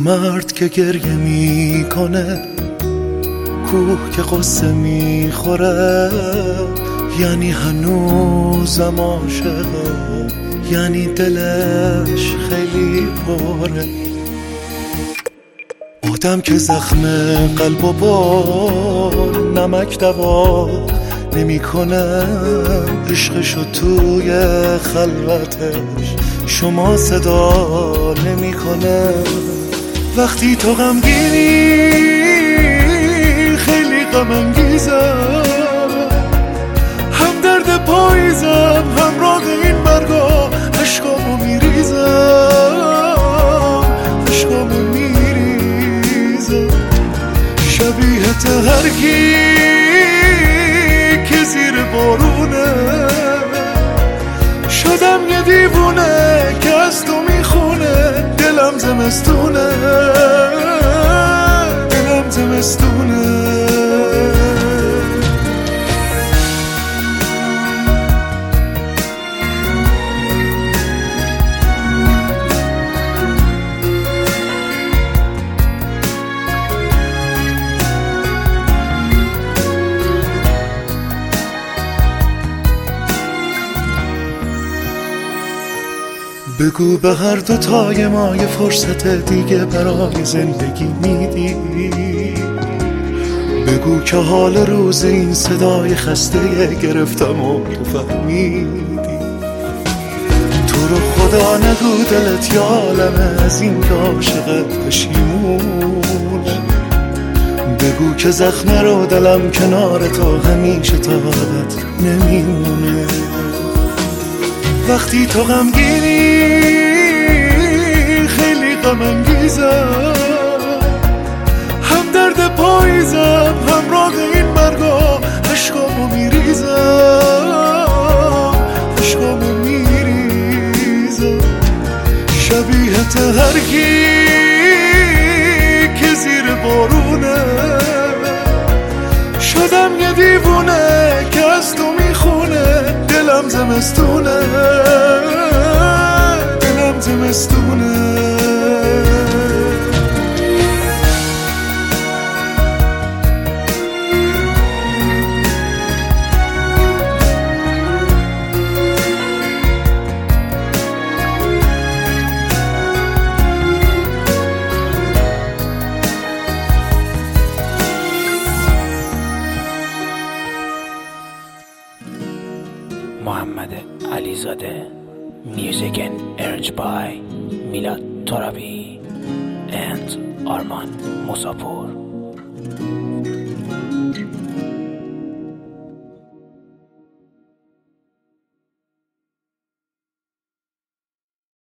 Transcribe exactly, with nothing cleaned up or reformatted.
مرد که گریه میکنه، کوه که قصه میخوره، یعنی هنوزم عاشقه، یعنی دلش خیلی پره. آدم که زخم قلب و با نمک دوا نمیکنه، عشقشو توی خلوتش شما صدا نمیکنه. وقتی تو غمگینی خیلی غم انگیزم، هم درد پاییزم همراه این برگا، عشقامو میریزم عشقامو میریزم. شبیه تهرکی که زیر بارونه، شدم یه دیوونه که از تو میخونه. دلم زمستونه دلم زمستونه. بگو به هر دوتای ما یه فرصت دیگه برای زندگی میدی. بگو که حال روز این صدای خسته گرفتم و تو فهمیدی. تو رو خدا نگو دلت یه عالمه از این که عاشقت پشیمون. بگو که زخم رو دلم کنار تو همیشه تا عادت نمیمونه. وقتی تو غمگینی خیلی غم انگیزم، هم درد پاییزم همراه این برگا، عشقامو میریزم عشقامو میریزم. شبیه تهرکی که زیر بارونه، شدم یه دیوونه که از تو میخونه. دلم زمستونه دلم زمستونه. محمد علیزاده. Music and arranged by Milad Torabi and Arman Musapur.